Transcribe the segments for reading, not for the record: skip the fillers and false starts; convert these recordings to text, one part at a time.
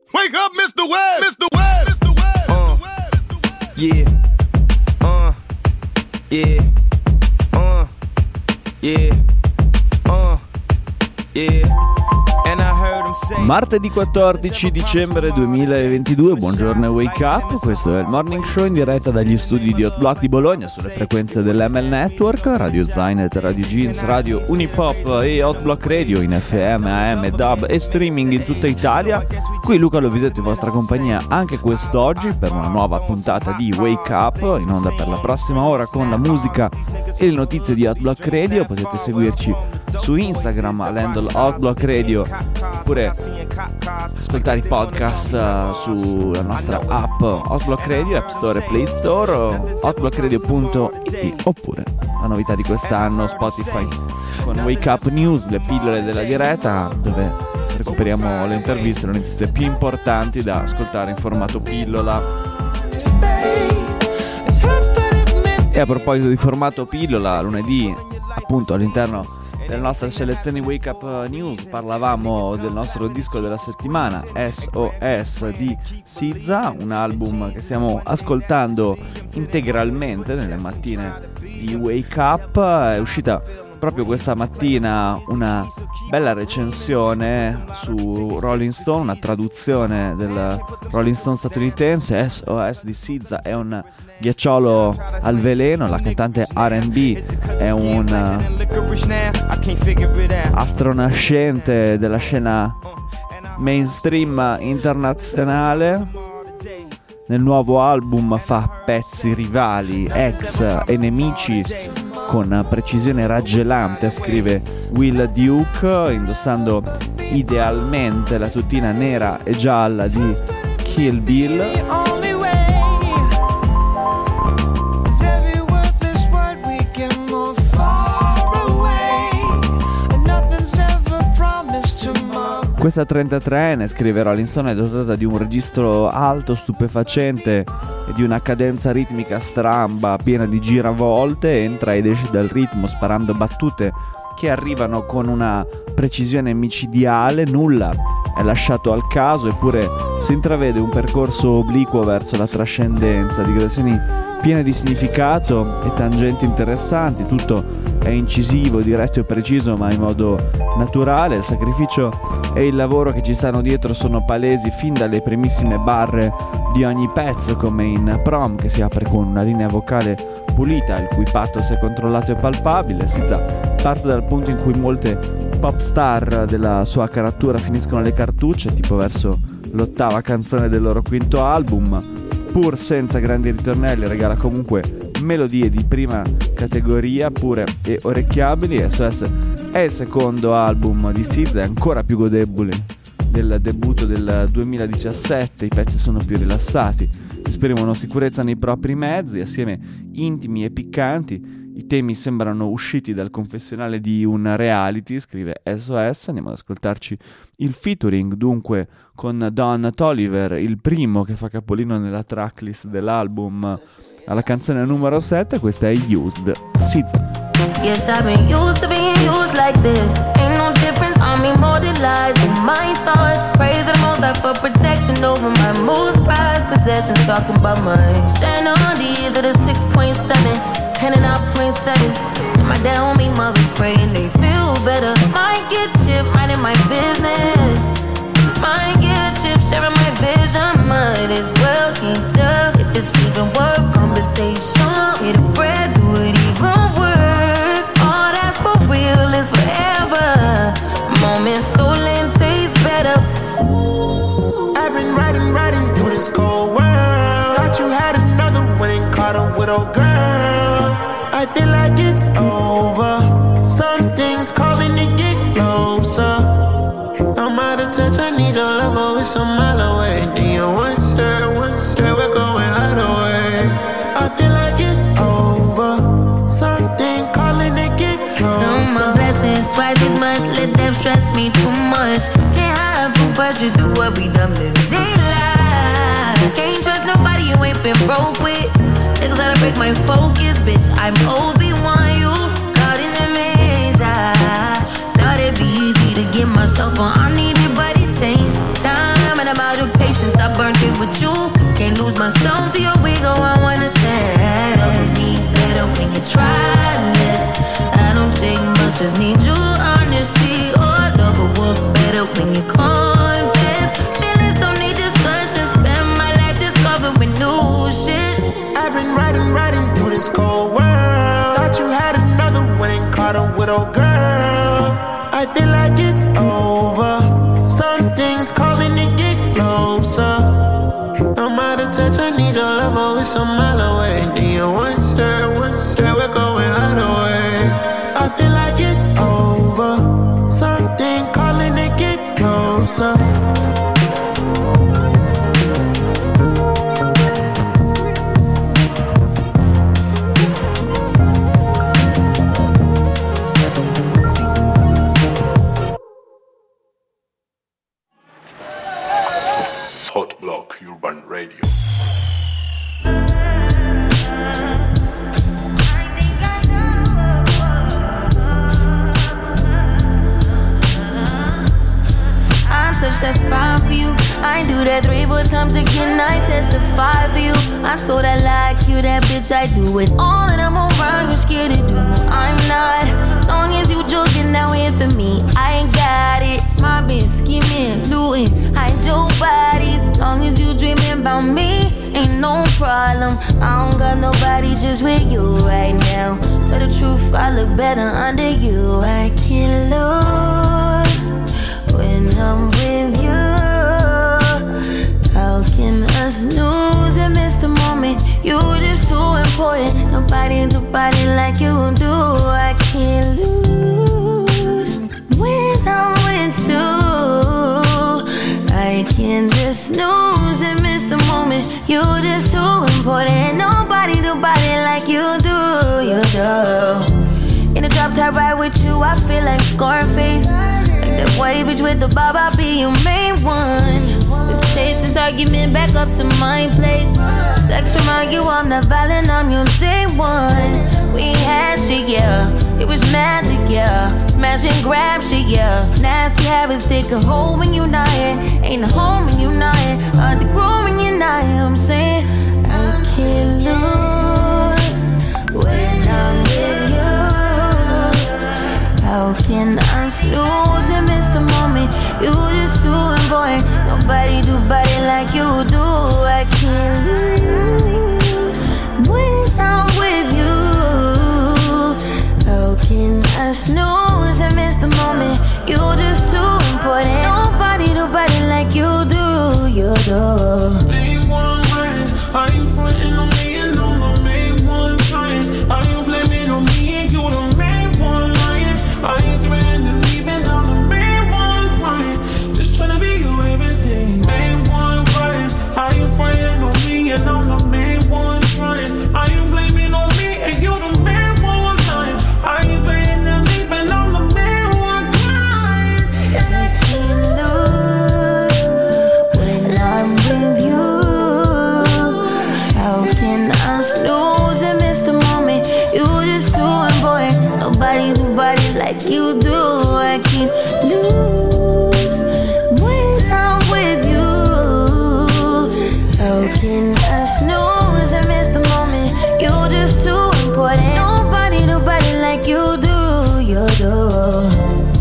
Wake up, Mr. Webb! Mr. Webb! Mr. Webb! Yeah. Yeah. Yeah. Yeah. And I heard him say. Martedì 14 dicembre 2022, buongiorno e wake up. Questo è il morning show in diretta dagli studi di Hot Block di Bologna sulle frequenze dell'ML Network, Radio Zynet, Radio Jeans, Radio Unipop e Hot Block Radio in FM, AM, DAB e streaming in tutta Italia. Qui Luca Lovisetto in vostra compagnia anche quest'oggi per una nuova puntata di Wake Up, in onda per la prossima ora con la musica e le notizie di Hot Block Radio. Potete seguirci su Instagram all'handle Hot Block Radio, oppure ascoltare i podcast sulla nostra app Hot Block Radio, App Store e Play Store, hotblockradio.it, oppure la novità di quest'anno Spotify con Wake Up News, le pillole della diretta, dove recuperiamo le interviste e le notizie più importanti da ascoltare in formato pillola. E a proposito di formato pillola, lunedì appunto all'interno delle nostre selezioni Wake Up News parlavamo del nostro disco della settimana, SOS di SZA, un album che stiamo ascoltando integralmente nelle mattine di Wake Up. È uscita proprio questa mattina una bella recensione su Rolling Stone, una traduzione del Rolling Stone statunitense. SOS di SZA è un ghiacciolo al veleno, la cantante R&B è un astronascente della scena mainstream internazionale. Nel nuovo album fa pezzi rivali, ex e nemici con precisione raggelante, scrive Will Duke, indossando idealmente la tutina nera e gialla di Kill Bill. Questa 33enne, scrive Rolling Stone, è dotata di un registro alto, stupefacente e di una cadenza ritmica stramba, piena di giravolte. Entra ed esce dal ritmo sparando battute che arrivano con una precisione micidiale. Nulla è lasciato al caso, eppure si intravede un percorso obliquo verso la trascendenza, digressioni piene di significato e tangenti interessanti. Tutto è incisivo, diretto e preciso, ma in modo naturale. Il sacrificio e il lavoro che ci stanno dietro sono palesi fin dalle primissime barre di ogni pezzo, come in Prom, che si apre con una linea vocale pulita, il cui pathos è controllato e palpabile. SZA parte dal punto in cui molte pop star della sua caratura finiscono le cartucce, tipo verso l'ottava canzone del loro quinto album. Pur senza grandi ritornelli, regala comunque melodie di prima categoria, pure e orecchiabili. SOS è il secondo album di SZA, è ancora più godibile del debutto del 2017. I pezzi sono più rilassati, esprimono sicurezza nei propri mezzi, assieme intimi e piccanti. I temi sembrano usciti dal confessionale di un reality, scrive SOS. Andiamo ad ascoltarci il featuring dunque con Don Toliver, il primo che fa capolino nella tracklist dell'album, alla canzone numero 7. Questa è Used, SZA. Yes, I've been used to being used like this. Ain't no difference, I'm immortalized in my thoughts. Praise the most high for protection over my most prized possessions. Talking about mine. Stand on these are the 6.7, handing out .7s to my dad, homie, mothers, praying they feel better. Might get chipped, minding my business. Might get chipped, sharing my vision. Might as well can't tell if it's even worth conversation. Get a bread, do it even work. All that's for real is forever. Moments stolen taste better. I've been riding through this cold world. Thought you had another one and caught a widow girl. I feel like it's over. Something's calling to get closer. I'm out of touch, I need your love, oh, it's a mile away. Do you want share, we're going right away. I feel like it's over. Something calling to get closer. Count my blessings twice as much, let them stress me too much. Can't hide from pressure to what we done living daylight. Can't trust nobody you ain't been broke with. Niggas gotta break my focus, bitch, I'm Obi-Wan, you caught in the measure. Thought it'd be easy to get myself on, I need it, but it takes time. And I'm out of patience, I burnt it with you. Can't lose myself to your ego, I wanna say love me better when you try this. I don't take much, just need your honesty. Oh, love will work better when you confess. Feelings don't need discussion, spend my life discovering new shit. I've been riding through this cold world. Thought you had another one and caught a widow girl. I feel like it's over. Something's calling to get closer. I'm out of touch, I need your love, oh, it's a mile away. Then you once said we're going either way. I feel like it's over. Something calling to get closer. Hot Block Urban Radio. Touch that fire for you. I ain't do that 3-4 times again. I testify for you. I told I like you, that bitch. I do it all that I'm around. You scared to do. I'm not. Long as you joking, now in for me. I ain't got it. Mobbing, scheming, looting, hide your bodies. Long as you dreaming about me, ain't no problem. I don't got nobody just with you right now. Tell the truth, I look better under you. I can't lose when I'm with you. How can I snooze and miss the moment? You just too important. Nobody do body like you do. I can't lose when I'm with you. I can just snooze and miss the moment. You just too important. Nobody do body like you do. You do. In the drop top ride with you, I feel like Scarface. That white bitch with the bob, I'll be your main one. Let's chase this argument back up to my place. Sex remind you I'm not violent, I'm your day one. We had shit, yeah, it was magic, yeah. Smash and grab shit, yeah. Nasty habits take a hold when you're not here. Ain't a home when you're not here. Hard to grow when you're not here. I'm saying I can't lose when I'm with you. How can I snooze and miss the moment? You just too important. Nobody do body like you do. I can't lose when I'm with you. How can I snooze and miss the moment? You just too important. Nobody do body like you do. You do. Main one right. Are you frontin' on me and I'm the main one trying? Are you blaming on me and you the main one lying? Are you threatening leaving? I'm the main one crying. Just tryna be your everything. Main one crying. Are you frontin' on me and I'm the main one trying? Are you blaming on me and you the main one lying? Are you threatening leaving? I'm the main one crying. I can't lose when I'm with you. How can I snooze and miss the moment? You just too important. Nobody do body like you do. I can't lose when I'm with you. How can I snooze and miss the moment? You just too important. Nobody do body like you do. You do.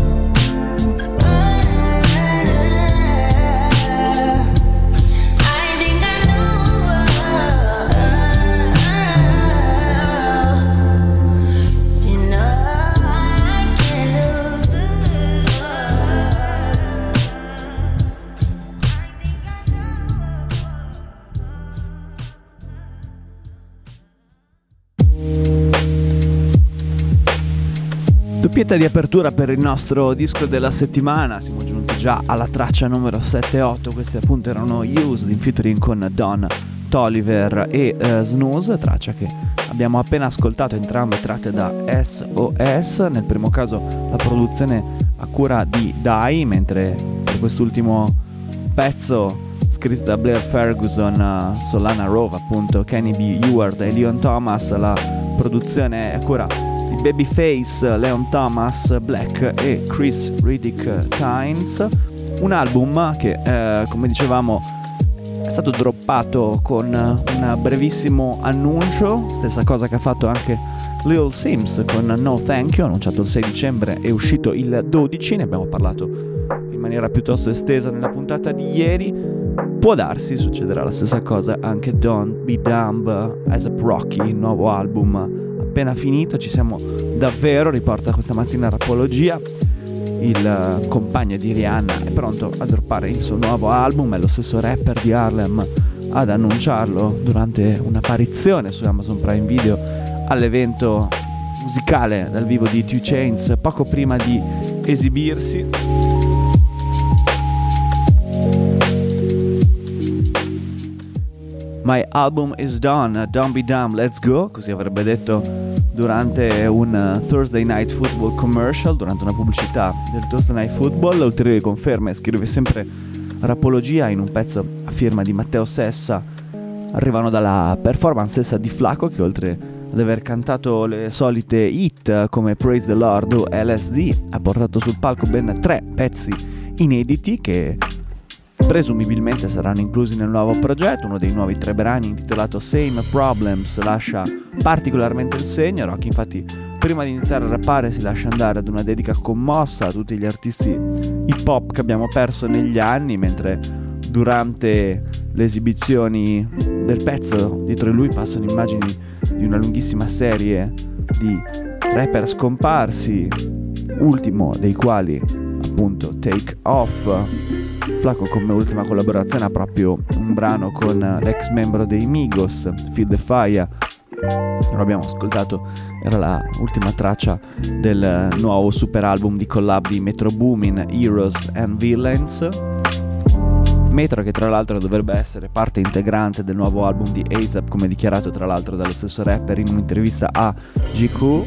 Doppietta di apertura per il nostro disco della settimana. Siamo giunti già alla traccia numero 7 e 8. Questi appunto erano Used in featuring con Don Toliver e Snooze, traccia che abbiamo appena ascoltato, entrambe tratte da SOS. Nel primo caso la produzione a cura di Dai, mentre per quest'ultimo pezzo scritto da Blair Ferguson, Solana Rove, appunto Kenny B. Eward e Leon Thomas, la produzione è a cura di Babyface, Leon Thomas, Black e Chris Riddick Tynes. Un album che, come dicevamo, è stato droppato con un brevissimo annuncio, stessa cosa che ha fatto anche Lil Sims con No Thank You, annunciato il 6 dicembre e uscito il 12, ne abbiamo parlato in maniera piuttosto estesa nella puntata di ieri. Può darsi succederà la stessa cosa anche Don't Be Dumb, A$AP Rocky, il nuovo album appena finito, ci siamo davvero, riporta questa mattina Rapologia. Il compagno di Rihanna è pronto a droppare il suo nuovo album, è lo stesso rapper di Harlem ad annunciarlo durante un'apparizione su Amazon Prime Video all'evento musicale dal vivo di 2 Chainz poco prima di esibirsi. My album is done, don't be dumb, let's go, così avrebbe detto durante un Thursday Night Football commercial, durante una pubblicità del Thursday Night Football. Ulteriori conferme, scrive sempre Rapologia in un pezzo a firma di Matteo Sessa, arrivano dalla performance stessa di Flaco, che oltre ad aver cantato le solite hit come Praise the Lord o LSD ha portato sul palco ben 3 pezzi inediti che presumibilmente saranno inclusi nel nuovo progetto. Uno dei nuovi 3 brani, intitolato Same Problems, lascia particolarmente il segno. Rocky infatti prima di iniziare a rappare si lascia andare ad una dedica commossa a tutti gli artisti hip hop che abbiamo perso negli anni, mentre durante le esibizioni del pezzo dietro di lui passano immagini di una lunghissima serie di rapper scomparsi, ultimo dei quali appunto Take Off. Flaco come ultima collaborazione ha proprio un brano con l'ex membro dei Migos, Feel the Fire. Lo abbiamo ascoltato, era la ultima traccia del nuovo super album di collab di Metro Boomin, Heroes and Villains. Metro che tra l'altro dovrebbe essere parte integrante del nuovo album di A$AP, come dichiarato tra l'altro dallo stesso rapper in un'intervista a GQ,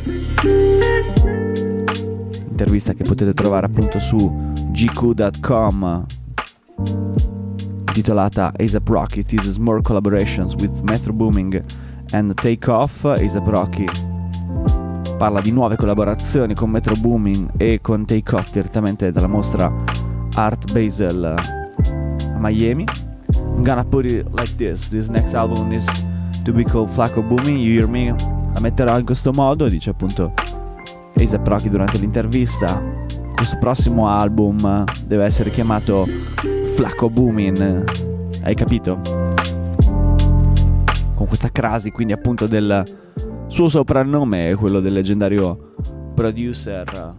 intervista che potete trovare appunto su gq.com, intitolata A$AP Rocky teases more collaborations with Metro Boomin and Take Off. A$AP Rocky parla di nuove collaborazioni con Metro Boomin e con Take Off direttamente dalla mostra Art Basel a Miami. I'm gonna put it like this next album is to be called Flaco Boomin, you hear me? La metterò in questo modo, dice appunto A$AP Rocky durante l'intervista. Questo prossimo album deve essere chiamato Flaco Boomin, hai capito? Con questa crasi quindi appunto del suo soprannome, quello del leggendario producer.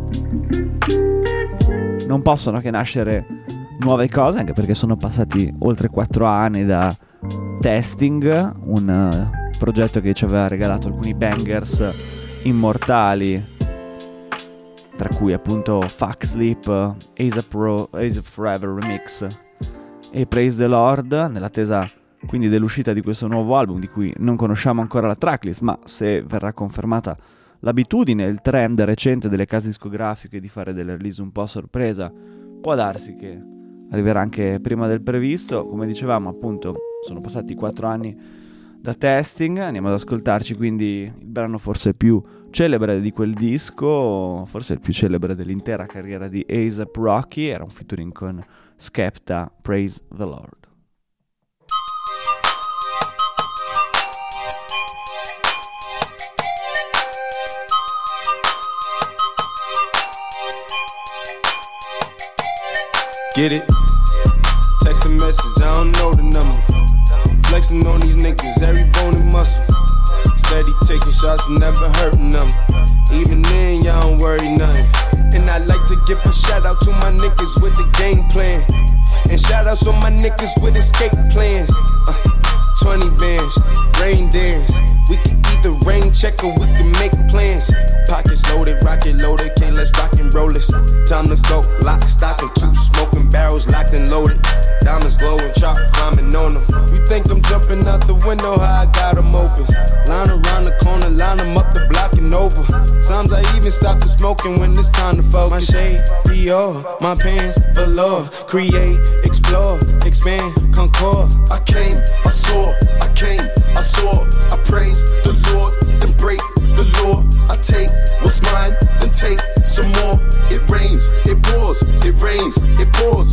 Non possono che nascere nuove cose, anche perché sono passati oltre 4 anni da Testing, un progetto che ci aveva regalato alcuni bangers immortali, tra cui appunto Fuck Sleep, A$AP Forever Remix e Praise the Lord, nell'attesa quindi dell'uscita di questo nuovo album di cui non conosciamo ancora la tracklist, ma se verrà confermata l'abitudine, il trend recente delle case discografiche di fare delle release un po' a sorpresa, può darsi che arriverà anche prima del previsto. Come dicevamo appunto sono passati 4 anni da Testing, andiamo ad ascoltarci quindi il brano forse più celebre di quel disco, forse il più celebre dell'intera carriera di A$AP Rocky, era un featuring con Skepta, Praise the Lord. Get it? Text a message, I don't know the number. Flexing on these niggas, every bone and muscle. Steady taking shots, never hurting them. Even then, y'all don't worry nothing. And I like to give a shout out to my niggas with the game plan. And shout outs on my niggas with escape plans. 20 bands, rain dance. We can either rain check or we can make plans. Pockets loaded, rocket loaded, can't let's rock and roll this. Time to go, lock, stock, and 2 smoking barrels locked and loaded. Diamonds glowing, chop climbing on them. You think I'm jumping out the window, how I got them open. Line around the corner, line them up the block and over. Sometimes I even stop the smoking when it's time to focus. My shade, Dior, my pants, velour. Create, explore, expand, concord. I came, I saw, I came, I saw. I praise the Lord, then break the law. I take what's mine, then take some more. It rains, it pours, it rains, it pours.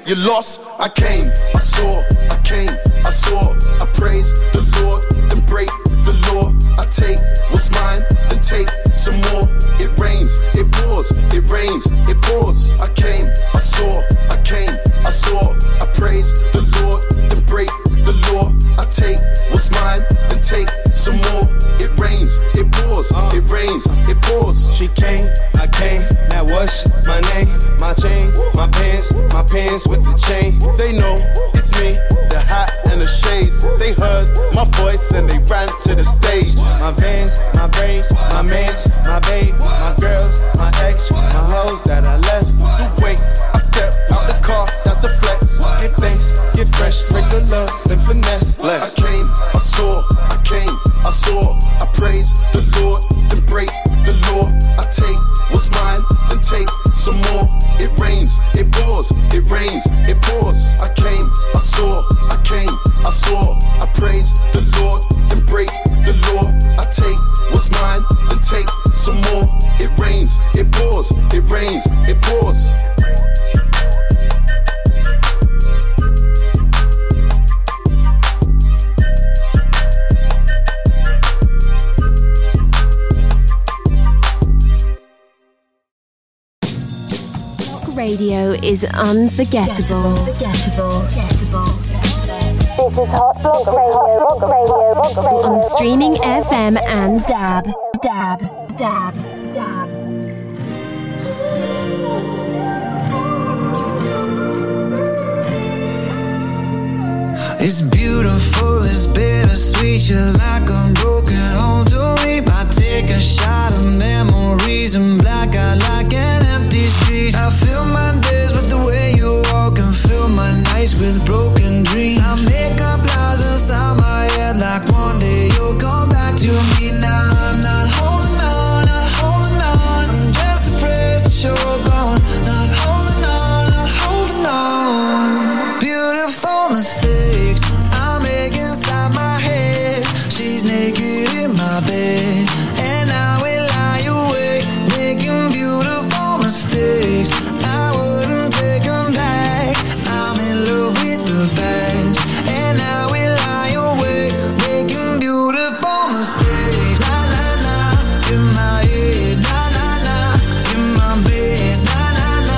you lost. I came, I saw, I came, I saw. I praise the Lord, then break the law. I take what's mine, then take some more. It rains, it pours, it rains, it pours. I came, I saw, I came, I saw. I praise the Lord, then break the law. I take what's mine, then take some more. It rains, it pours, it rains, it pours. She came, I came, now what's my name? My chain, my pants with the chain. They know it's me, the hat and the shades. They heard my voice and they ran to the stage. My vans, my braids, my mans, my babe, my girls, my ex, my hoes that I left. You wait, I step out the car, that's a flex. Give thanks, get fresh, raise the love, then finesse. Less. I came, I saw, I came, I saw. I praise the Lord, then break the law. I take what's mine, then take some more. It rains, it pours, it rains, it pours. I came, I saw, I came, I saw. I praise the Lord, then break the law. I take what's mine, then take some more. It rains, it pours, it rains, it pours. Radio is unforgettable. This is Hot Block Radio. On streaming FM and DAB. It's beautiful, it's bittersweet. You're like a broken home to me. I take a shot of memories and black out like an empty street. I fill my days with the way you walk and fill my nights with broken dreams. I make up lies inside my head like one day you'll come back to me. Now I'm not holding on, not holding on. I'm just depressed that you're gone. Not holding on, not holding on. Beautiful mistakes I make inside my head. She's naked in my bed, and I will lie awake, making beautiful mistakes. I wouldn't take them back. I'm in love with the past, and I will lie awake, making beautiful mistakes. Na na na, in my head. Na na na, in my bed. Na na na,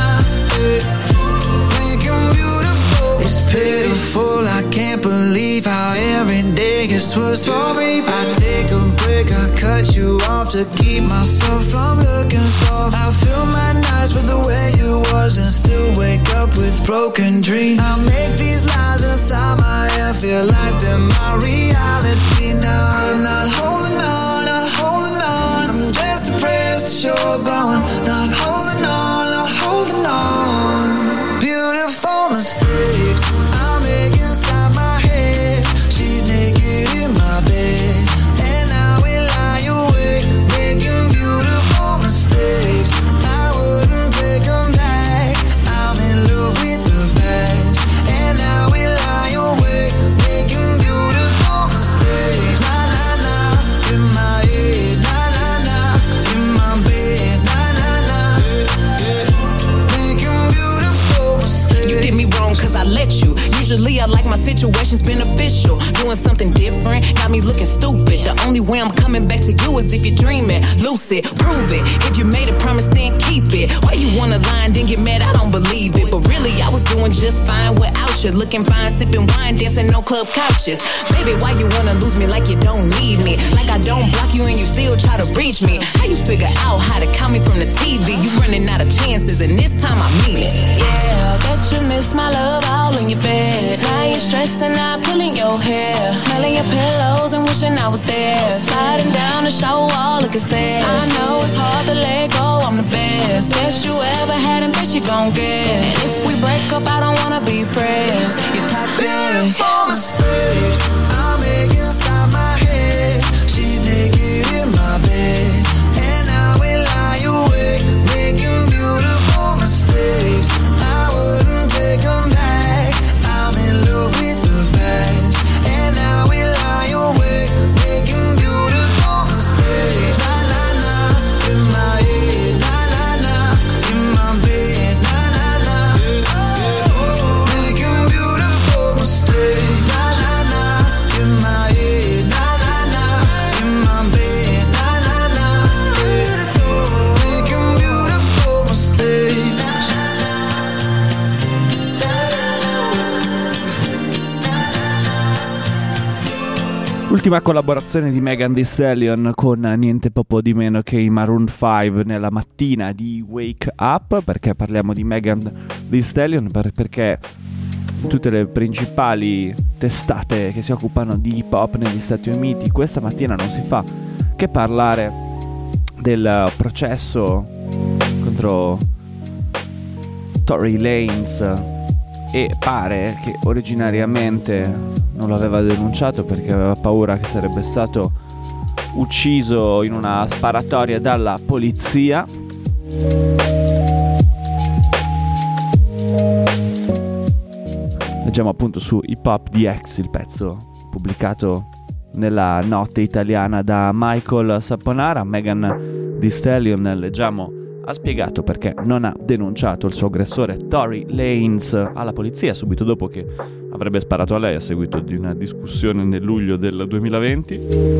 making beautiful. It's pitiful. I can't believe how every day gets worse for me. I take a break, I cut you off to keep myself from looking soft. I fill my nights with the way you was and still wake up with broken dreams. I make these lies inside my head feel like they're my reality. Now I'm not holding on, not holding on. I'm just depressed that you're gone. Not holding on, not holding on. Beautiful mistakes I make inside my head. She's naked in my bed, and I will lie awake, making beautiful mistakes. I wouldn't take them back. I'm in love with the past, and I will lie awake, making beautiful mistakes. Na na na, in my head. Na na na, in my bed. Na na na, making beautiful mistakes. You did me wrong cause I let you. Usually I like my situations beneficial. Doing something different got me looking stupid. The only way I'm coming back to you is if you're dreaming. Lucid, prove it. If you made a promise, then keep it. Why you wanna lie and then get mad? I don't believe it. But really, I was doing just fine without you. Looking fine, sipping wine, dancing no club couches. Baby, why you wanna lose me like you don't need me? Like I don't block you and you still try to reach me. How you figure out how to count me from the TV? You running out of chances and this time I mean it. Yeah, bet you miss my love all in your bed. Now you're stressing out, pulling your hair, smelling your pillows and wishing I was there. Sliding down the shower wall, looking sad. I know it's hard to let go, I'm the best. Best you ever had and best you gon' get. And if we break up, I don't wanna be friends. You're toxic. Beautiful mistakes I make inside my head. She's naked in my bed, and I will lie awake, making beautiful mistakes. I wouldn't take them back. I'm in love with the past, and I will lie awake, making beautiful mistakes. Na na na, in my head. Na na na, in my bed. Na na na, L'ultima collaborazione di Megan Thee Stallion con niente poco di meno che i Maroon 5 nella mattina di Wake Up. Perché parliamo di Megan Thee Stallion? Perché tutte le principali testate che si occupano di hip hop negli Stati Uniti questa mattina non si fa che parlare del processo contro Tory Lanez, e pare che originariamente non lo aveva denunciato perché aveva paura che sarebbe stato ucciso in una sparatoria dalla polizia. Leggiamo appunto su Hip Hop DX il pezzo pubblicato nella notte italiana da Michael Saponara. Megan Thee Stallion, leggiamo, ha spiegato perché non ha denunciato il suo aggressore Tory Lanez alla polizia subito dopo che avrebbe sparato a lei a seguito di una discussione nel luglio del 2020.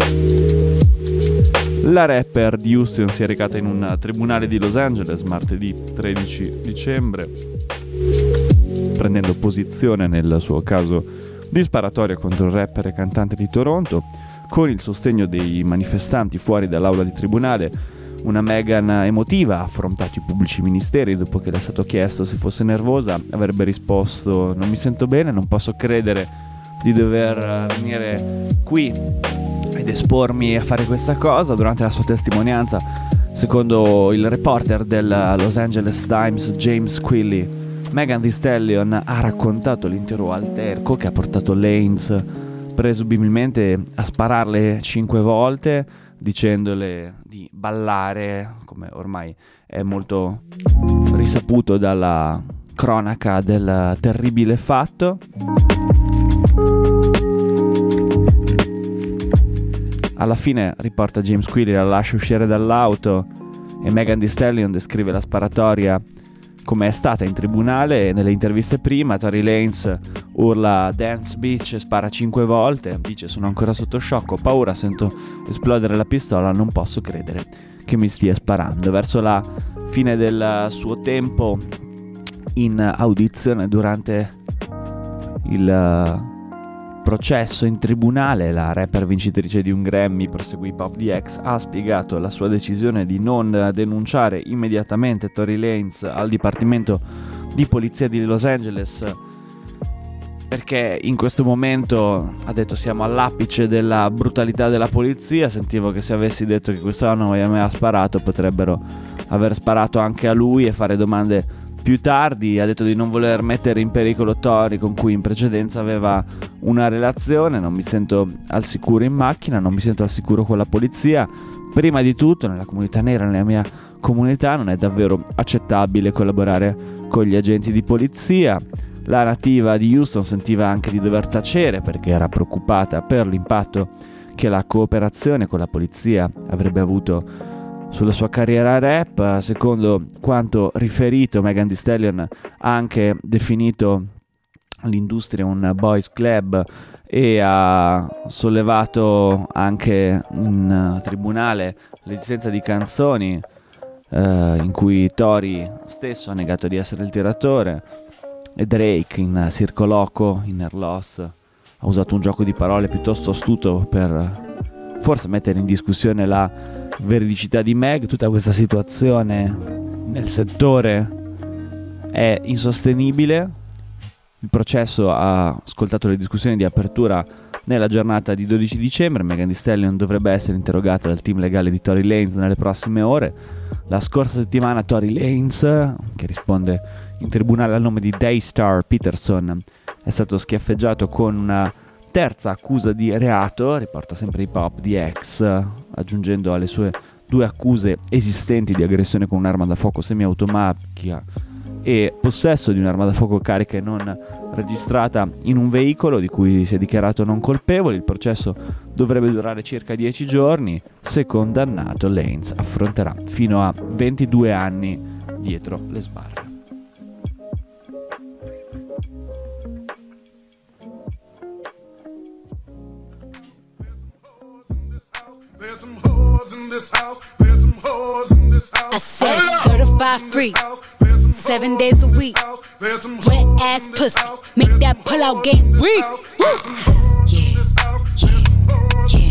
La rapper di Houston si è recata in un tribunale di Los Angeles martedì 13 dicembre prendendo posizione nel suo caso di sparatoria contro il rapper e cantante di Toronto. Con il sostegno dei manifestanti fuori dall'aula di tribunale, una Megan emotiva ha affrontato i pubblici ministeri dopo che le è stato chiesto se fosse nervosa. Avrebbe risposto: non mi sento bene, non posso credere di dover venire qui ed espormi a fare questa cosa. Durante la sua testimonianza, secondo il reporter del Los Angeles Times James Quilley, Megan Thee Stallion ha raccontato l'intero alterco che ha portato Lanez presumibilmente a spararle 5 volte, dicendole di ballare, come ormai è molto risaputo dalla cronaca del terribile fatto. Alla fine, riporta James Quilley, la lascia uscire dall'auto e Megan Thee Stallion descrive la sparatoria come è stata in tribunale. Nelle interviste prima Tory Lanez urla "Dance bitch" e spara 5 volte. Dice: sono ancora sotto shock, ho paura, sento esplodere la pistola, non posso credere che mi stia sparando. Verso la fine del suo tempo in audizione durante il processo in tribunale, la rapper vincitrice di un Grammy, proseguì Pop DX, ha spiegato la sua decisione di non denunciare immediatamente Tory Lanez al Dipartimento di Polizia di Los Angeles perché in questo momento, ha detto, siamo all'apice della brutalità della polizia. Sentivo che se avessi detto che quest'anno mi aveva sparato potrebbero aver sparato anche a lui e fare domande più tardi. Ha detto di non voler mettere in pericolo Tory, con cui in precedenza aveva una relazione. Non mi sento al sicuro in macchina, non mi sento al sicuro con la polizia. Prima di tutto, nella comunità nera, nella mia comunità, non è davvero accettabile collaborare con gli agenti di polizia. La nativa di Houston sentiva anche di dover tacere perché era preoccupata per l'impatto che la cooperazione con la polizia avrebbe avuto sulla sua carriera rap. Secondo quanto riferito, Megan Thee Stallion ha anche definito l'industria un boys club e ha sollevato anche in tribunale l'esistenza di canzoni in cui Tory stesso ha negato di essere il tiratore, e Drake in Circoloco, Inner Loss, ha usato un gioco di parole piuttosto astuto per forse mettere in discussione la veridicità di Meg. Tutta questa situazione nel settore è insostenibile. Il processo ha ascoltato le discussioni di apertura nella giornata di 12 dicembre. Megan Thee Stallion dovrebbe essere interrogata dal team legale di Tory Lanez nelle prossime ore. La scorsa settimana Tory Lanez, che risponde in tribunale al nome di Daystar Peterson, è stato schiaffeggiato con una terza accusa di reato, riporta sempre Hip Hop DX, aggiungendo alle sue 2 accuse esistenti di aggressione con un'arma da fuoco semiautomatica e possesso di un'arma da fuoco carica e non registrata in un veicolo, di cui si è dichiarato non colpevole. Il processo dovrebbe durare circa 10 giorni. Se condannato, Lanez affronterà fino a 22 anni dietro le sbarre. I said certified free, 7 days a week. Wet ass pussy, make that pull out game weak. Yeah, yeah, yeah.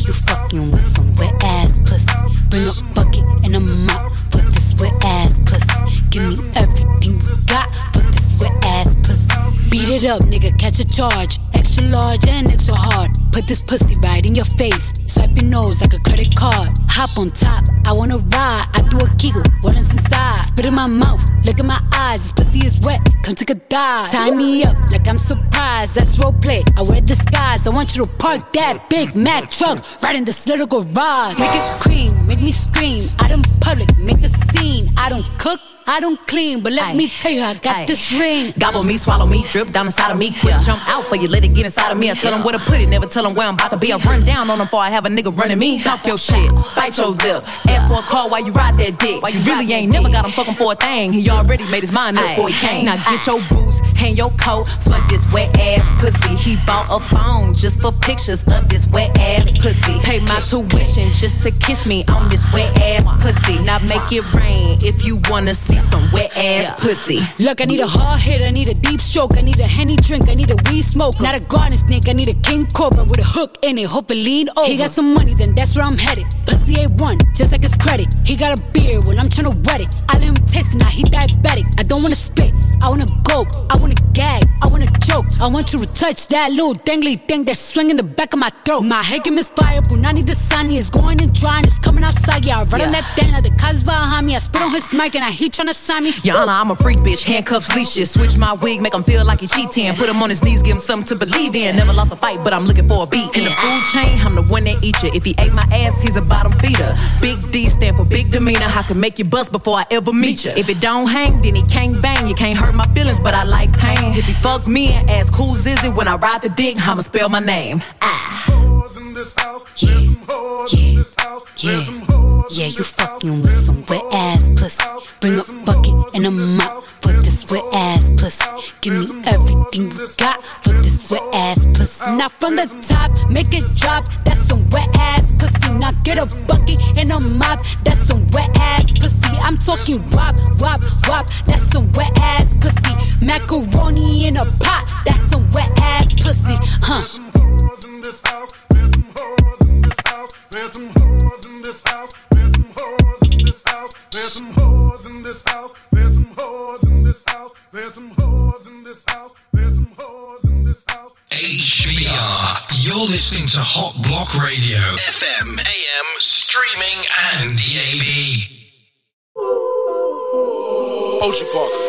you fucking with some wet ass pussy. Bring a bucket and a mop for this wet ass pussy. Give me everything you got for this wet ass pussy. Beat it up, nigga, catch a charge. Extra large and extra hard. Put this pussy right in your face. Swipe your nose like a credit card. Hop on top, I wanna ride. I do a giggle, what is inside? Spit in my mouth, look in my eyes. This pussy is wet, come take a dive. Tie me up like I'm surprised, that's roleplay. I wear disguise, I want you to park that Big Mac truck right in this little garage. Make it cream, make me scream. Out in public, make a scene. I don't cook, I don't clean, but let me tell you, I got this ring. Gobble me, swallow me, drip down inside of me. Quick jump out for you, let it get inside of me. I tell them where to put it, never tell them where I'm about to be. I run down on them before I have a nigga running me. Talk your shit, bite your lip. Ask for a call while you ride that dick. Why you really ain't never got him fucking for a thing. He already made his mind up before he came. Now get your boots, hang your coat for this wet ass pussy. He bought a phone just for pictures of this wet ass pussy. Pay my tuition just to kiss me on this wet ass pussy. Now make it rain if you wanna see some wet ass pussy. Look, I need a hard hit, I need a deep stroke, I need a Henny drink, I need a weed smoke. Not a garden snake, I need a king cobra with a hook in it, hope it lean over. He got some money, then that's where I'm headed. Pussy A1, just like his credit. He got a beard when I'm tryna wet it. I let him taste it, now he diabetic. I don't wanna spit, I wanna go, I wanna gag, I wanna choke. I want you to touch that little dangly thing that's swinging the back of my throat. My head can misfire, Brunani the sunny is going and drying, it's coming outside. Yeah, I run on that thing, now the cuz behind me. I spit on his mic and I he tryna sign me. Your Honor, I'm a freak bitch, handcuffs, leashes. Switch my wig, make him feel like he cheating. Put him on his knees, give him something to believe in. Never lost a fight, but I'm looking for a beat. In the food chain, I'm the one that eat you. If he ate my ass, he's a bottom feeder. Big D stand for big demeanor. I can make you bust before I ever meet you. If it don't hang, then he can't bang. You can't hurt my feelings, but I like pain. If he fuck me and ask who's is it when I ride the dick, I'ma spell my name. Yeah, you fucking with some wet ass pussy. Bring a bucket and a mop for this wet ass pussy. Give me everything you got for this wet ass pussy. Now from the top, make it drop. That's some wet ass pussy. Now get a bucket and a mop. That's some wet ass pussy. I'm talking wop, wop, wop. That's some wet ass pussy. Macaroni in a pot. That's some wet ass pussy, huh? There's some hoes in this house. There's some hoes in this house. There's some hoes in this house. There's some hoes in this house. There's some hoes in this house. There's some hoes in this house. HBR, you're listening to Hot Block Radio, FM, AM, streaming and DAB. Ochi Parker.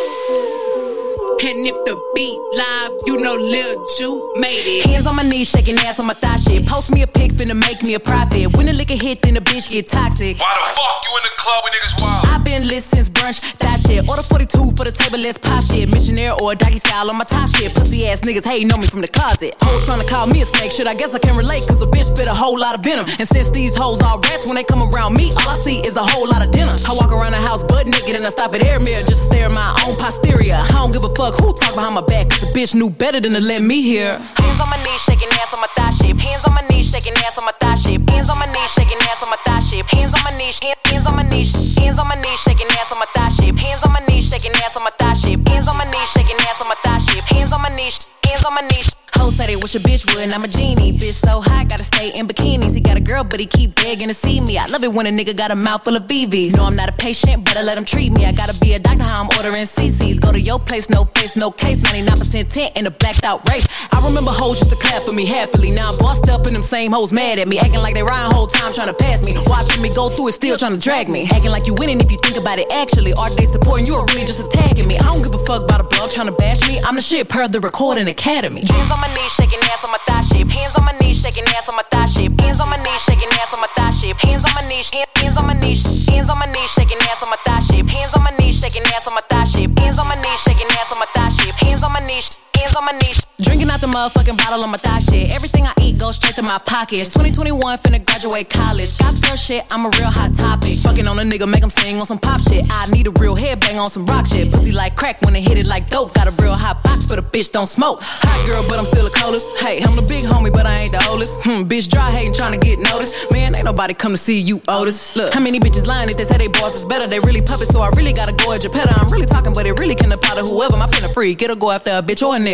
And if the beat live, you know Lil Ju made it. Hands on my knees, shaking ass on my thigh shit. Post me a pic, finna make me a profit. When the liquor hit, then the bitch get toxic. Why the fuck you in the club when niggas wild? I've been lit since brunch, that shit. Order 42 for the table, let's pop shit. Missionary or doggy style on my top shit. Pussy ass niggas hating on me from the closet. Hoes trying to call me a snake, shit, I guess I can relate. Cause a bitch spit a whole lot of venom. And since these hoes all rats, when they come around me, all I see is a whole lot of dinner. I walk around the house butt naked and I stop at air mirror just to stare at my own posterior. I don't give a fuck who talk behind my back, cause the bitch knew better than to let me hear. Hands on my knees, shaking ass on my thigh shit. Hands on my knees, shaking ass on my thigh shit. Hands on my knees, shaking ass on my thigh shit. Hands on my knees, hands on my knees, hands on my knees, shaking ass on my thigh shit. Hands on my knees, shaking ass on my thigh shit. Hands on my knees, shaking ass on my thigh shit. Hands on my knees, hands on my knees. Hoes said they wish a bitch would, and I'm a genie. Bitch so hot, gotta stay in bikinis. He got a girl, but he keep begging to see me. I love it when a nigga got a mouth full of BVs. No, I'm not a patient, better let him treat me. I gotta be a doctor, how I'm ordering CCs. Go to your place, no face, no case. 99% tint in a blacked out race. I remember hoes used to clap for me happily. Now I'm bossed up and them same hoes mad at me. Acting like they riding whole time trying to pass me. Watching me go through it, still trying to drag me. Acting like you winning if you think about it actually. Are they supporting you or really just attacking me? I don't give a fuck about a blog trying to bash me. I'm the shit per the Recording Academy. Hands on my knees, shaking ass on my thigh shit. Hands on my knees, shaking ass on my thigh shit. Hands on my knees, shaking ass on my thigh shit. Hands on my knees, hands on my knees, hands on my knees, shaking ass on my thigh shit. Hands on my knees, shaking ass on my thigh shit. Hands on my knees, shaking ass on my thigh shit. Hands on my knees, hands on my knees. Drinking out the motherfucking bottle on my thigh shit. Everything I eat goes straight to my pockets. 2021 finna graduate college. Got girl shit, I'm a real hot topic. Fucking on a nigga, make him sing on some pop shit. I need a real headbang on some rock shit. Pussy like crack when it hit it like dope. Got a real hot box, but a bitch don't smoke. Hot girl, but I'm still the coldest. Hey, I'm the big homie, but I ain't the oldest. Bitch dry hating, trying to get noticed. Man, ain't nobody come to see you, Otis. Look, how many bitches lying if they say they boss is better? They really puppets, so I really gotta go at Geppetto. I'm really talking, but it really can apply to whoever. My pen a freak, it'll go after a bitch or a nigga.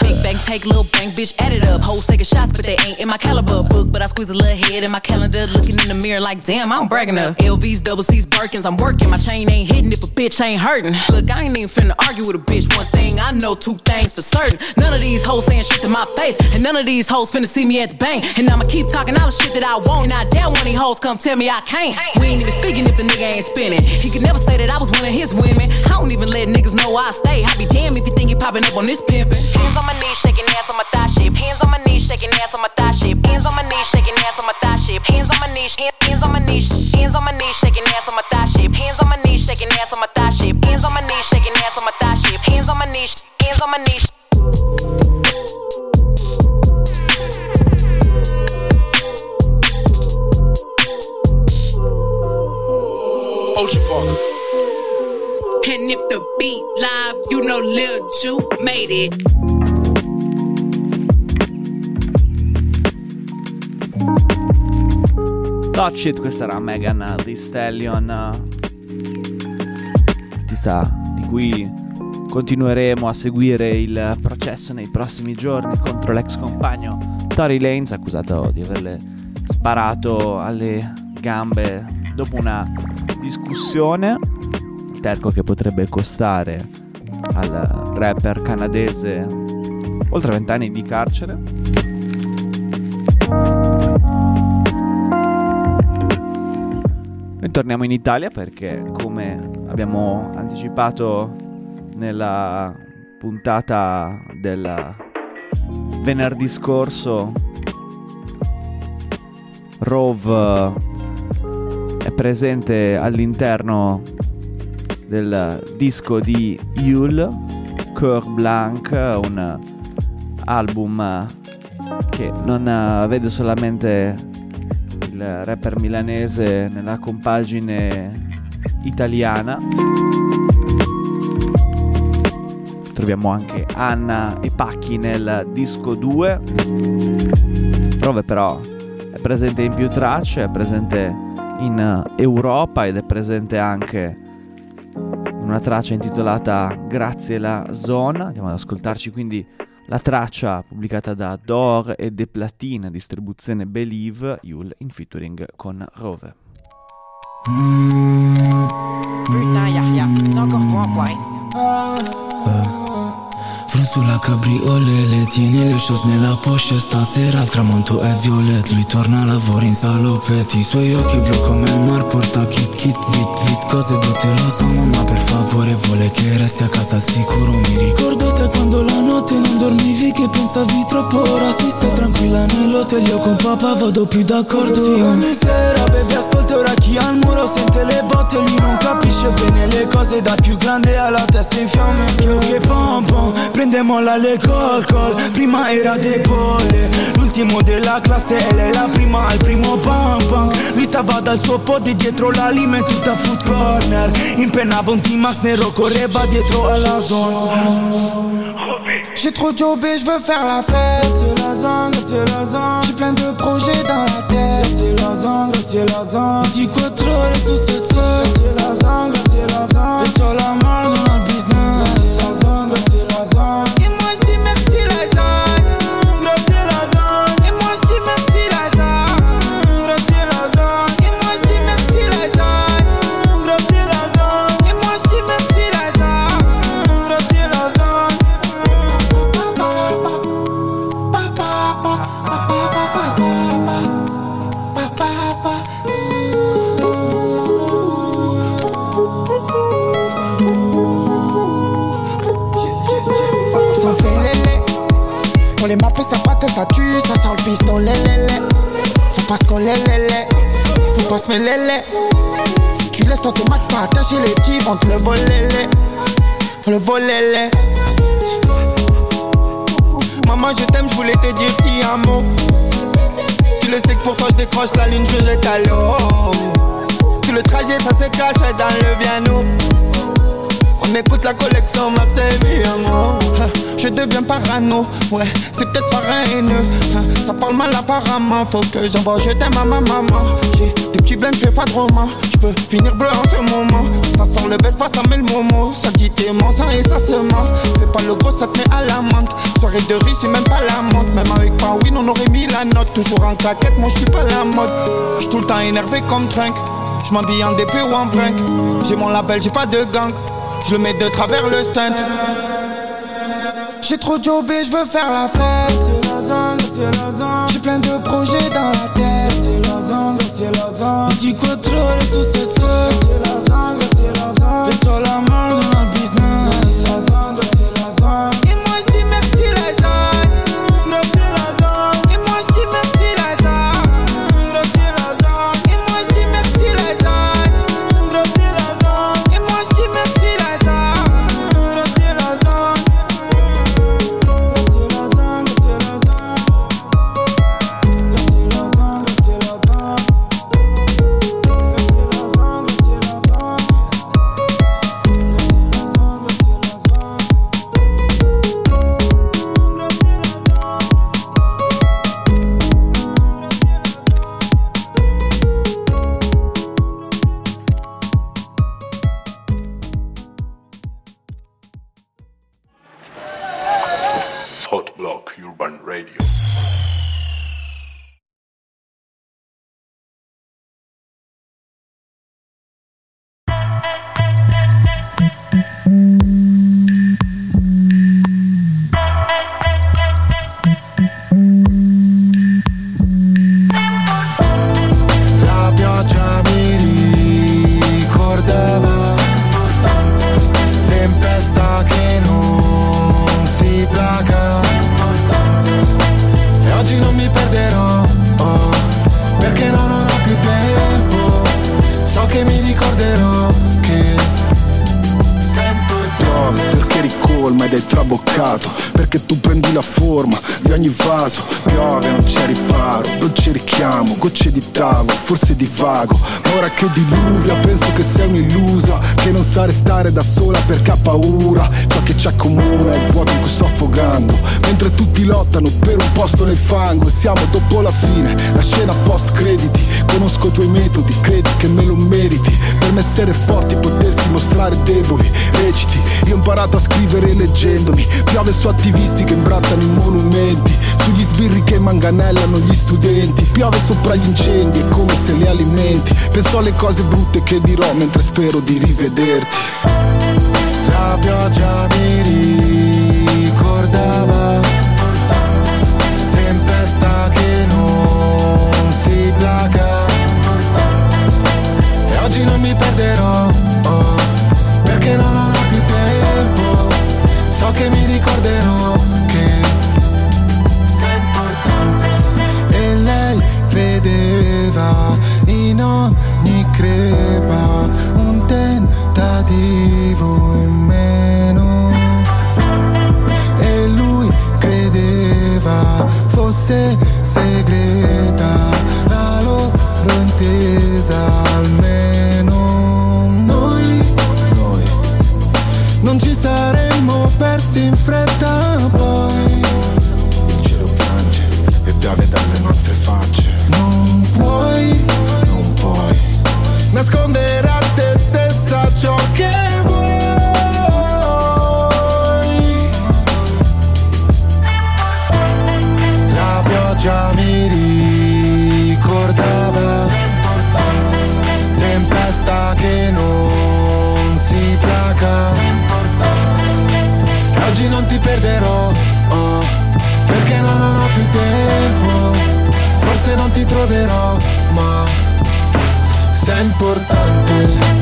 Big bang, take little bang, bitch, add it up. Hoes taking shots, but they ain't in my caliber book. But I squeeze a little head in my calendar, looking in the mirror like, damn, I'm bragging up. LVs, double C's, Birkins, I'm working. My chain ain't hitting if a bitch ain't hurting. Look, I ain't even finna argue with a bitch. One thing I know, two things for certain. None of these hoes saying shit to my face, and none of these hoes finna see me at the bank. And I'ma keep talking all the shit that I want. Now damn one of these hoes come tell me I can't. We ain't even speaking if the nigga ain't spinning. He could never say that I was one of his women. I don't even let niggas know I stay. I be damn if you think you popping up on this pimpin'. Hands on my knees, shaking ass on my thigh shit. Hands on my knees, shaking ass on my thigh shit. Hands on my knees, shaking ass on my thigh shit. Hands on my knees, hands on my knees, hands on my knees, shaking ass on my thigh shit. Hands on my knees, shaking ass on my thigh shit. Hands on my knees, shaking ass on my thigh shit. Hands on my knees, hands on my knees. Ocean Park. And if the beat live, you know Lil Ju made it. Touch It, questa era Megan Thee Stallion, chissà, di cui continueremo a seguire il processo nei prossimi giorni contro l'ex compagno Tory Lanez, accusato di averle sparato alle gambe dopo una discussione, terco che potrebbe costare al rapper canadese oltre 20 anni di carcere. Noi torniamo in Italia perché, come abbiamo anticipato nella puntata del venerdì scorso, Rove è presente all'interno del disco di Yul, Coeur Blanc, un album che non vede solamente il rapper milanese nella compagine italiana. Troviamo anche Anna e Pacchi nel disco 2. Rove però è presente in più tracce, è presente in Europa ed è presente anche in una traccia intitolata Grazie la Zone. Andiamo ad ascoltarci quindi la traccia pubblicata da Dor e De Platine, distribuzione Believe, Yul in featuring con Rove. Putain, Yahya, c'est encore moi, enfoiré. Front sulla cabriolele, tieni le choses nella poche. Stasera il tramonto è violet, lui torna a lavoro in salopetti. I suoi occhi blu come il mar, porta kit kit vit cose brutte lo so mamma, per favore vuole che resti a casa al sicuro. Mi ricordo te quando la notte non dormivi, che pensavi troppo, ora si stai tranquilla nell'hotel. Io con papà vado più d'accordo. Sì, ogni sera baby ascolta ora chi al muro sente le botte. Lui non capisce bene le cose, da più grande alla testa in fiamme. Io che pom pom prendemola le col, prima era De Pole, l'ultimo della classe, e lei la prima al primo punk. Lui stava dal suo pod e dietro la lima e tutta food corner. Impennava un T-Max nero, correva dietro alla zone. J'ai trop jobé, je veux faire la fête. C'est la zone, c'est la zone. J'ai plein de projets dans la tête. C'est la zone, c'est la zone. Di 4 ore su 7, c'est la zone, c'est la zone. T'es sur la malle dans le business. C'est la zone, c'est la zone. Et moi je dis merci la zone. Grazie la zone. Et moi je dis merci la zone. Grazie la zone. Et moi je dis merci la zone. Grazie la zone. Et moi je dis merci la zone. Grazie la zone. Pour les mapper, ça pas que ça tue, ça sent le pistolet, lélé. Faut pas se coller, lélé. Faut pas se mêler, lélé. Si tu laisses ton max pas attacher les petits, vont te le voler, lélé. Le voler, lélé. Maman, je t'aime, je voulais te dire petit un mot. Tu le sais que pour toi, je décroche la lune, je jette à l'eau. Tout le trajet, ça se cache dans le piano. On écoute la collection Max et Miamo. Je deviens parano. Ouais, c'est peut-être pas haineux, hein. Ça parle mal apparemment. Faut que j'envoie je t'aime à ma maman. J'ai des petits blèmes, j'fais pas de roman. J'peux finir bleu en ce moment. Ça sort le veste, pas ça met le momo. Ça dit t'es mensonge et ça se ment. Fais pas le gros, ça te met à la menthe. Soirée de riz, c'est même pas la menthe. Même avec pas win, on aurait mis la note. Toujours en claquette, moi j'suis pas la mode. J'suis tout le temps énervé comme Trunk. J'm'habille en DP ou en vringue. J'ai mon label, j'ai pas de gang. Je le mets de travers le stunt. J'ai trop jobé, je veux faire la fête. J'ai plein de projets dans la tête. Dis quoi trop les sous cette fête. Fais sur la main dans le business. Et moi je dis merci les hommes. Et moi je dis merci les hommes. Et moi je dis merci les hommes. Et moi je dis merci les hommes. Hot Block Urban Radio. La pioggia mi ricordava tempesta che non si placa. E oggi non mi perderò, oh, perché non ho più tempo. So che mi ricorderò che sempre piove perché ricolma ed è traboccato, perché tu prendi la forma di ogni vaso. Piove, non c'è riparo, dolce richiamo, gocce di tavolo, forse divago. Ma ora che diluvia penso che sei un'illusa, che non sa restare da sola perché ha paura. Ciò che ci accomuna è il vuoto in cui sto affogando, mentre tutti lottano per un posto nel fango. E siamo dopo la fine, la scena post crediti. Conosco i tuoi metodi, credi che me lo meriti. Per me essere forti, potersi mostrare deboli. Reciti, io ho imparato a scrivere leggendomi. Piove su attivisti che imbrattano i monumenti, sugli sbirri che manganellano gli studenti. Piove sopra gli incendi, è come se li alimenti. Penso alle cose brutte che dirò mentre spero di rivederti. la pioggia mi ricordava tempesta che non si placa. E oggi non mi perderò, oh, perché non ho più tempo. So che mi ricorderò che sei importante. E lei vedeva in ogni crepa un tentativo in meno, e lui credeva fosse segreta la loro intesa. Almeno noi non ci saremmo persi in fretta. Poi il cielo piange e piove dalle nostre facce. Non puoi nascondere a te stessa ciò che vuoi. La pioggia mi ricordava tempesta che non si placa. E oggi non ti perderò, oh, perché non ho più tempo. Forse non ti troverò, ma sei importante.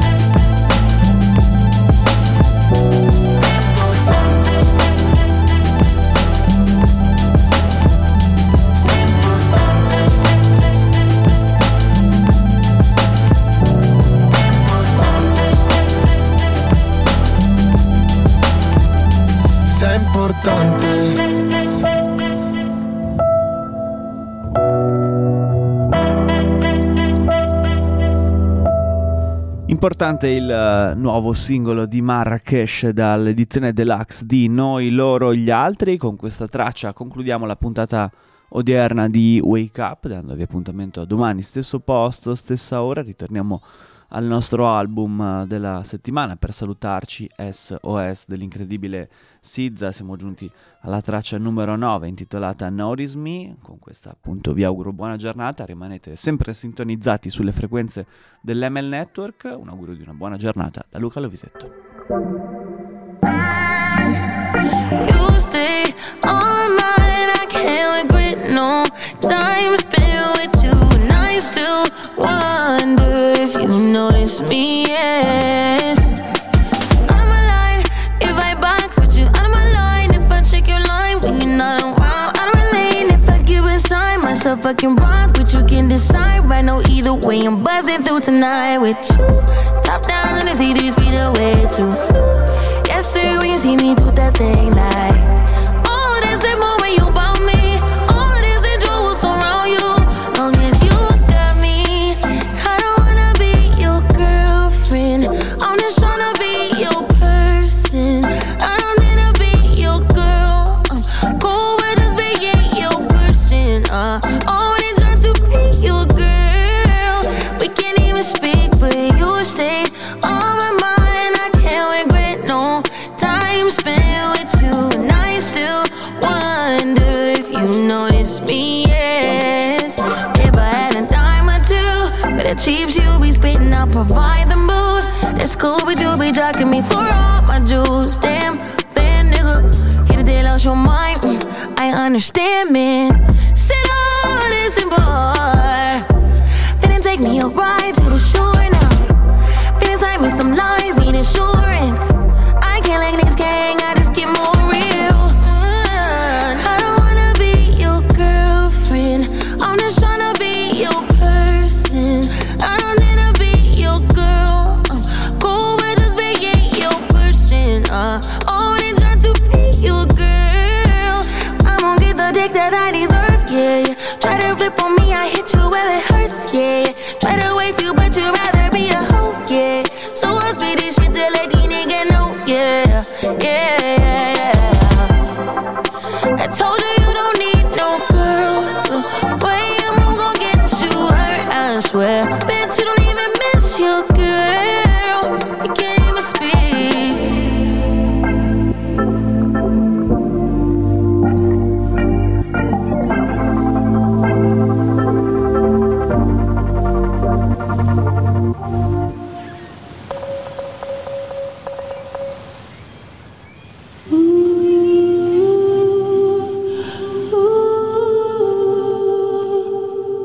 Sei importante. In Importante il nuovo singolo di Marrakesh dall'edizione deluxe di Noi, Loro, Gli Altri. Con questa traccia concludiamo la puntata odierna di Wake Up, dandovi appuntamento a domani, stesso posto, stessa ora. Ritorniamo al nostro album della settimana per salutarci, SOS dell'incredibile Sizza. Siamo giunti alla traccia numero 9 intitolata Notice Me. Con questa appunto vi auguro buona giornata, rimanete sempre sintonizzati sulle frequenze dell'ML Network. Un augurio di una buona giornata da Luca Lovisetto. You stay on mine, I can't regret no time spent with you, and I still wonder if you notice me, yes. Out of my line, if I box with you, out of my line, if I check your line when you're not around, out of my lane, if I give a sign, myself I can rock, but you can decide, right now either way, I'm buzzing through tonight with you. Top down on the CD, speed away too. Yes sir, when you see me do that thing like, oh, this ain't more when you about me, oh, this ain't jewels around you, long as you got me. I don't wanna be your girlfriend, I'm just tryna be your person. I don't need to be your girl, I'm cool with just being your person. Only try to be your girl, we can't even speak, but you stay on my mind. I can't regret no time spent with you, and I still wonder if you notice me, yes. If I had a dime or two for the cheaps you be spitting, I'll provide the mood. That's cool, but you be jocking me for all my jewels. Damn, fan nigga, hit a deal out your mind, I understand, man. Sit on this and boy, finna take me a ride to the shore now. Finna sign me some lines, need insurance. I can't let this gang, I just get more real. I don't wanna be your girlfriend, I'm just tryna be your person. I don't need to be your girl, I'm cool with just being your person. Only try to be your girl, I'm gonna get the dick that I deserve, yeah. Try to flip on me, I hit you where it hurts, yeah. Try to wait for you, but you'd rather be a hoe, yeah. So I spit this shit to let these niggas know, yeah, yeah, yeah, yeah. I told you you don't need no girl, the way you move gon' get you hurt, I swear. Bitch, you don't even miss your girl, you can't even speak.